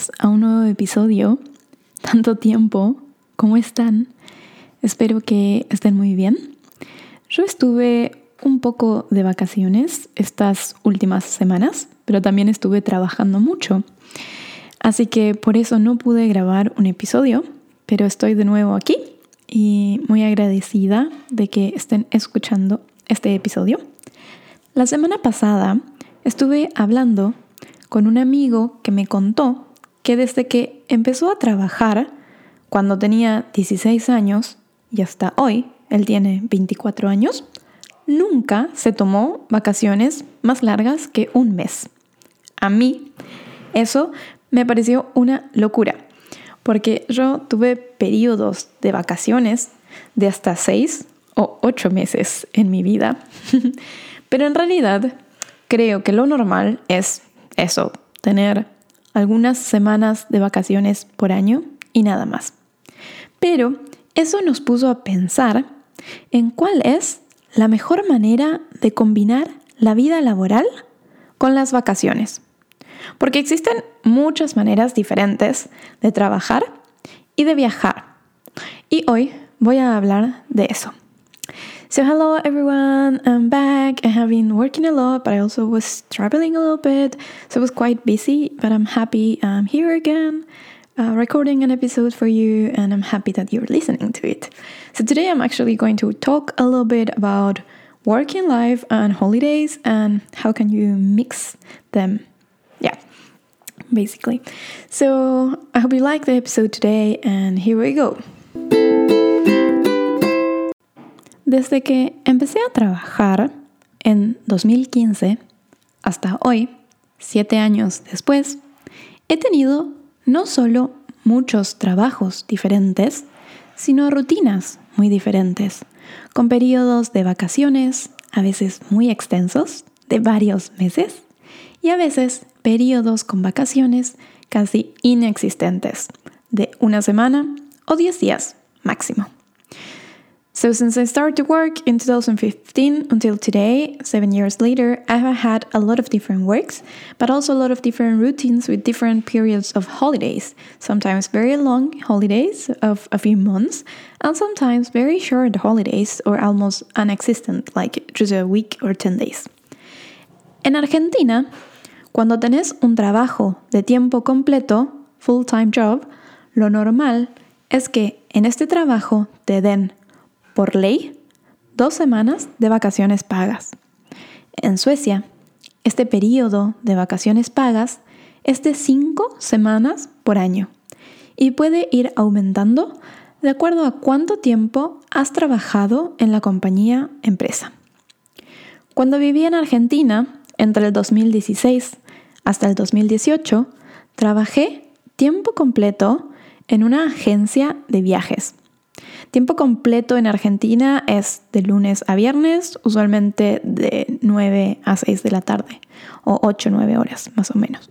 bienvenidos a un nuevo episodio. Tanto tiempo, ¿cómo están? Espero que estén muy bien. Yo estuve un poco de vacaciones estas últimas semanas, pero también estuve trabajando mucho. Así que por eso no pude grabar un episodio, pero estoy de nuevo aquí y muy agradecida de que estén escuchando este episodio. La semana pasada estuve hablando con un amigo que me contó que desde que empezó a trabajar cuando tenía 16 años y hasta hoy, él tiene 24 años, nunca se tomó vacaciones más largas que un mes. A mí eso me pareció una locura, porque yo tuve periodos de vacaciones de hasta 6 o 8 meses en mi vida, pero en realidad creo que lo normal es eso, tener algunas semanas de vacaciones por año y nada más. Pero eso nos puso a pensar en cuál es la mejor manera de combinar la vida laboral con las vacaciones. Porque existen muchas maneras diferentes de trabajar y de viajar. Y hoy voy a hablar de eso. So hello everyone, I'm back. I have been working a lot, but I also was traveling a little bit, so I was quite busy, but I'm happy I'm here again, recording an episode for you, and I'm happy that you're listening to it. So today I'm actually going to talk a little bit about working life and holidays and how can you mix them. Yeah, basically. So I hope you like the episode today, and here we go. Desde que empecé a trabajar en 2015 hasta hoy, 7 años después, he tenido no solo muchos trabajos diferentes, sino rutinas muy diferentes, con periodos de vacaciones, a veces muy extensos, de varios meses, y a veces periodos con vacaciones casi inexistentes, de una semana o 10 días máximo. So since I started to work in 2015 until today, 7 years later, I have had a lot of different works, but also a lot of different routines with different periods of holidays, sometimes very long holidays of a few months, and sometimes very short holidays or almost non-existent, like just a week or 10 days. En Argentina, cuando tenés un trabajo de tiempo completo, full-time job, lo normal es que en este trabajo te den por ley, 2 semanas de vacaciones pagas. En Suecia, este periodo de vacaciones pagas es de 5 semanas por año y puede ir aumentando de acuerdo a cuánto tiempo has trabajado en la compañía empresa. Cuando viví en Argentina, entre el 2016 hasta el 2018, trabajé tiempo completo en una agencia de viajes. Tiempo completo en Argentina es de lunes a viernes, usualmente de 9 a 6 de la tarde, o 8 o 9 horas más o menos.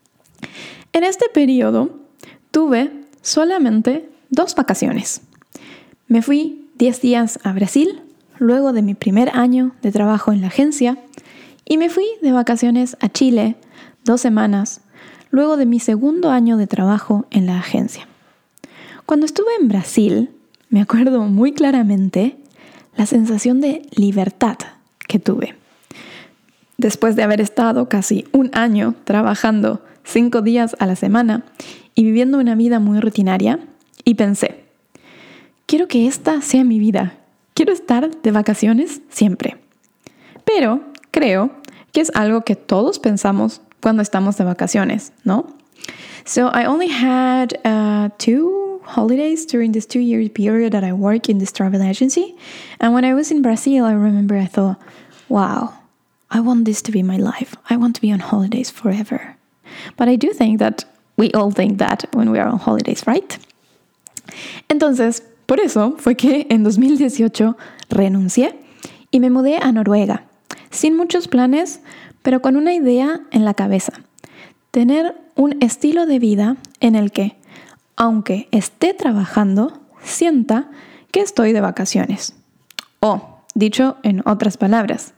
En este periodo tuve solamente 2 vacaciones. Me fui 10 días a Brasil, luego de mi primer año de trabajo en la agencia, y me fui de vacaciones a Chile 2 semanas, luego de mi segundo año de trabajo en la agencia. Cuando estuve en Brasil, me acuerdo muy claramente la sensación de libertad que tuve. Después de haber estado casi un año trabajando 5 días a la semana y viviendo una vida muy rutinaria, y pensé, quiero que esta sea mi vida, quiero estar de vacaciones siempre. Pero creo que es algo que todos pensamos cuando estamos de vacaciones, ¿no? So I only had 2 holidays during this 2-year period that I work in this travel agency. And when I was in Brazil, I remember I thought, wow, I want this to be my life. I want to be on holidays forever. But I do think that we all think that when we are on holidays, right? Entonces, por eso fue que en 2018 renuncié y me mudé a Noruega, sin muchos planes, pero con una idea en la cabeza. Tener un estilo de vida en el que, aunque esté trabajando, sienta que estoy de vacaciones. O, dicho en otras palabras,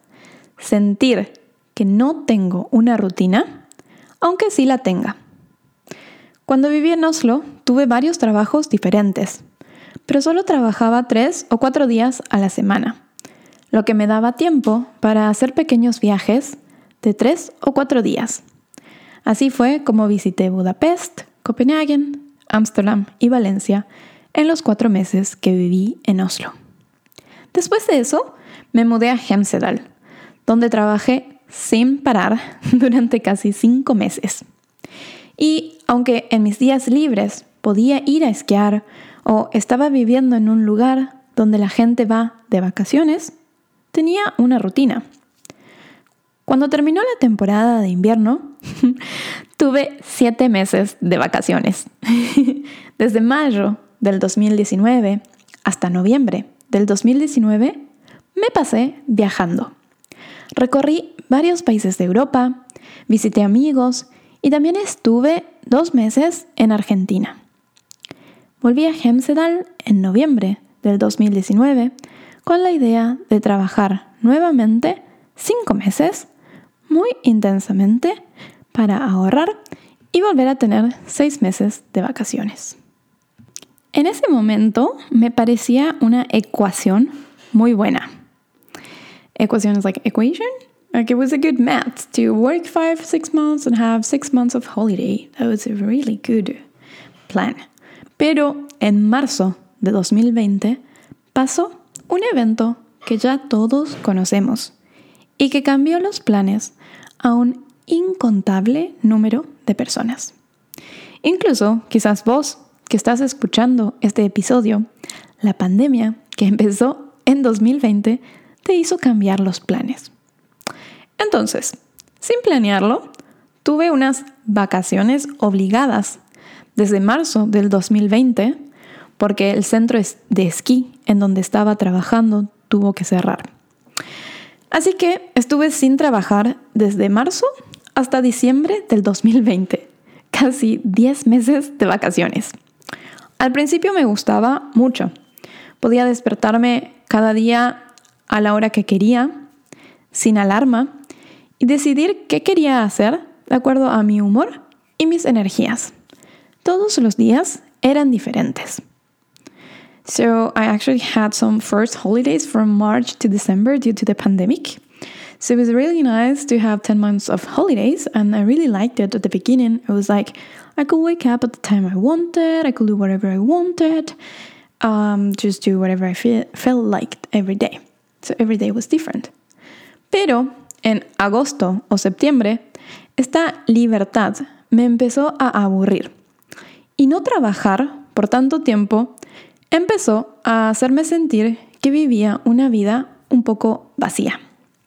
sentir que no tengo una rutina, aunque sí la tenga. Cuando viví en Oslo, tuve varios trabajos diferentes, pero solo trabajaba 3 o 4 días a la semana, lo que me daba tiempo para hacer pequeños viajes de 3 o 4 días. Así fue como visité Budapest, Copenhague, Ámsterdam y Valencia en los 4 meses que viví en Oslo. Después de eso, me mudé a Hemsedal, donde trabajé sin parar durante casi 5 meses. Y aunque en mis días libres podía ir a esquiar o estaba viviendo en un lugar donde la gente va de vacaciones, tenía una rutina. Cuando terminó la temporada de invierno, tuve 7 meses de vacaciones. Desde mayo del 2019 hasta noviembre del 2019 me pasé viajando. Recorrí varios países de Europa, visité amigos y también estuve 2 meses en Argentina. Volví a Hemsedal en noviembre del 2019 con la idea de trabajar nuevamente 5 meses muy intensamente para ahorrar y volver a tener 6 meses de vacaciones. En ese momento me parecía una ecuación muy buena. Equation is like equation? Like it was a good math to work 5-6 months and have 6 months of holiday. That was a really good plan. Pero en marzo de 2020 pasó un evento que ya todos conocemos y que cambió los planes a un incontable número de personas. Incluso, quizás vos que estás escuchando este episodio, la pandemia que empezó en 2020 te hizo cambiar los planes. Entonces, sin planearlo, tuve unas vacaciones obligadas desde marzo del 2020 porque el centro de esquí en donde estaba trabajando tuvo que cerrar. Así que estuve sin trabajar desde marzo hasta diciembre del 2020, casi 10 meses de vacaciones. Al principio me gustaba mucho. Podía despertarme cada día a la hora que quería, sin alarma, y decidir qué quería hacer de acuerdo a mi humor y mis energías. Todos los días eran diferentes. So I actually had some first holidays from March to December due to the pandemic. So it was really nice to have 10 months of holidays, and I really liked it at the beginning. It was like I could wake up at the time I wanted, I could do whatever I wanted, just do whatever I felt like every day. So every day was different. Pero en agosto o septiembre, esta libertad me empezó a aburrir. Y no trabajar por tanto tiempo empezó a hacerme sentir que vivía una vida un poco vacía.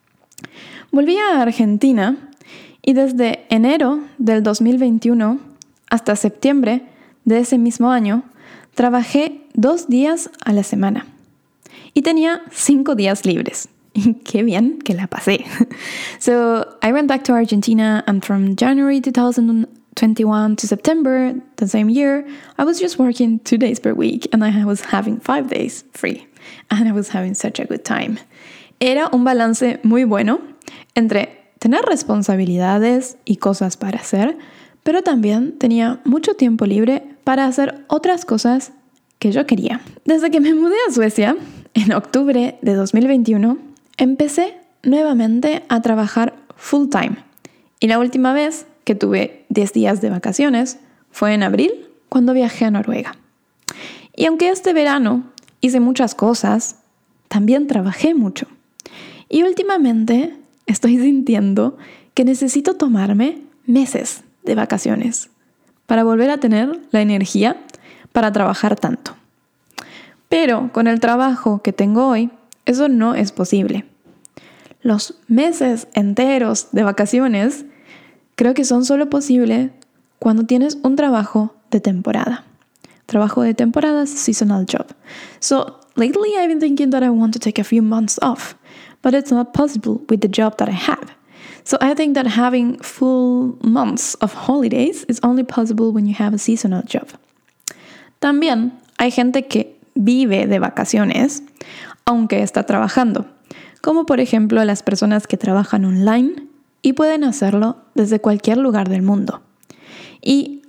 Volví a Argentina y desde enero del 2021 hasta septiembre de ese mismo año trabajé 2 días a la semana y tenía 5 días libres. Y qué bien que la pasé. So I went back to Argentina, and from January 2021 to September the same year, I was just working 2 days per week and I was having 5 days free. And I was having such a good time. Era un balance muy bueno entre tener responsabilidades y cosas para hacer, pero también tenía mucho tiempo libre para hacer otras cosas que yo quería. Desde que me mudé a Suecia, en octubre de 2021, empecé nuevamente a trabajar full time. Y la última vez que tuve 10 días de vacaciones fue en abril, cuando viajé a Noruega. Y aunque este verano hice muchas cosas, también trabajé mucho. Y últimamente estoy sintiendo que necesito tomarme meses de vacaciones para volver a tener la energía para trabajar tanto. Pero con el trabajo que tengo hoy, eso no es posible. Los meses enteros de vacaciones creo que son solo posibles cuando tienes un trabajo de temporada. Trabajo de temporada is a seasonal job. So lately I've been thinking that I want to take a few months off, but it's not possible with the job that I have. So I think that having full months of holidays is only possible when you have a seasonal job. También hay gente que vive de vacaciones aunque está trabajando, como por ejemplo las personas que trabajan online y pueden hacerlo desde cualquier lugar del mundo. Y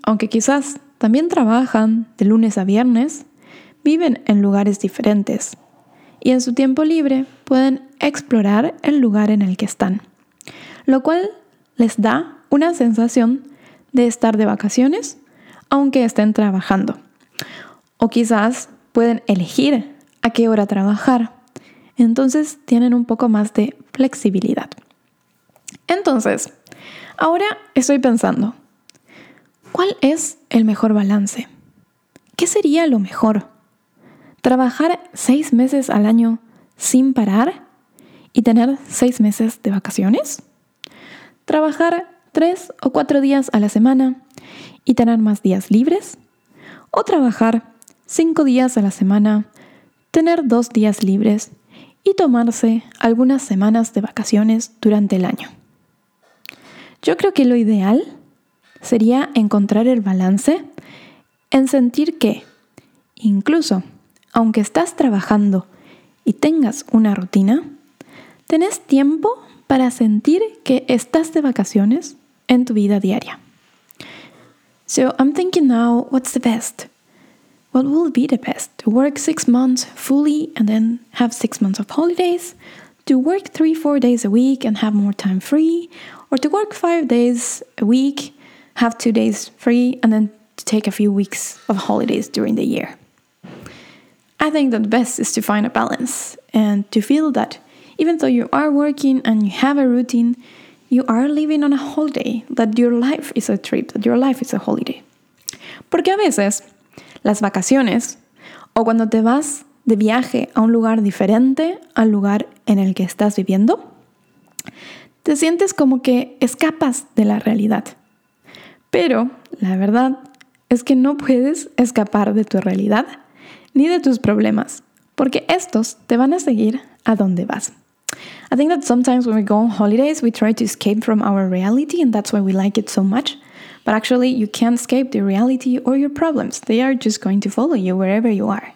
aunque quizás también trabajan de lunes a viernes, viven en lugares diferentes y en su tiempo libre pueden explorar el lugar en el que están, lo cual les da una sensación de estar de vacaciones aunque estén trabajando. O quizás pueden elegir a qué hora trabajar, entonces tienen un poco más de flexibilidad. Entonces, ahora estoy pensando, ¿cuál es el mejor balance? ¿Qué sería lo mejor? ¿Trabajar 6 meses al año sin parar y tener 6 meses de vacaciones? ¿Trabajar 3 o 4 días a la semana y tener más días libres? ¿O trabajar 5 días a la semana, tener 2 días libres y tomarse algunas semanas de vacaciones durante el año? Yo creo que lo ideal sería encontrar el balance en sentir que, incluso aunque estás trabajando y tengas una rutina, tenés tiempo para sentir que estás de vacaciones en tu vida diaria. So I'm thinking now, what's the best? What will be the best? To work 6 months fully and then have 6 months of holidays? To work 3-4 days a week and have more time free? Or to work 5 days a week, have 2 days free, and then to take a few weeks of holidays during the year? I think that the best is to find a balance and to feel that even though you are working and you have a routine, you are living on a holiday, that your life is a trip, that your life is a holiday. Porque a veces las vacaciones o cuando te vas de viaje a un lugar diferente al lugar en el que estás viviendo, te sientes como que escapas de la realidad. Pero la verdad es que no puedes escapar de tu realidad ni de tus problemas, porque estos te van a seguir a donde vas. I think that sometimes when we go on holidays, we try to escape from our reality, and that's why we like it so much. But actually, you can't escape the reality or your problems. They are just going to follow you wherever you are.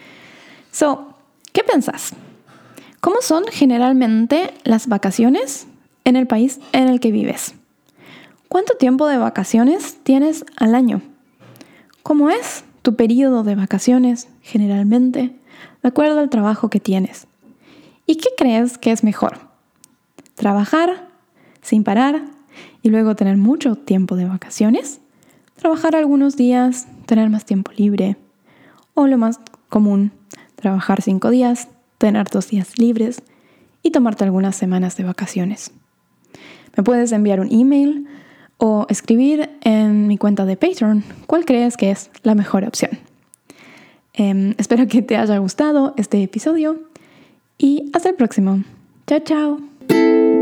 So, ¿qué pensás? ¿Cómo son generalmente las vacaciones en el país en el que vives? ¿Cuánto tiempo de vacaciones tienes al año? ¿Cómo es tu periodo de vacaciones generalmente, de acuerdo al trabajo que tienes? ¿Y qué crees que es mejor? ¿Trabajar sin parar y luego tener mucho tiempo de vacaciones? ¿Trabajar algunos días, tener más tiempo libre? ¿O lo más común, trabajar 5 días, tener 2 días libres y tomarte algunas semanas de vacaciones? Me puedes enviar un email o escribir en mi cuenta de Patreon cuál crees que es la mejor opción. Espero que te haya gustado este episodio y hasta el próximo. Chao, chao.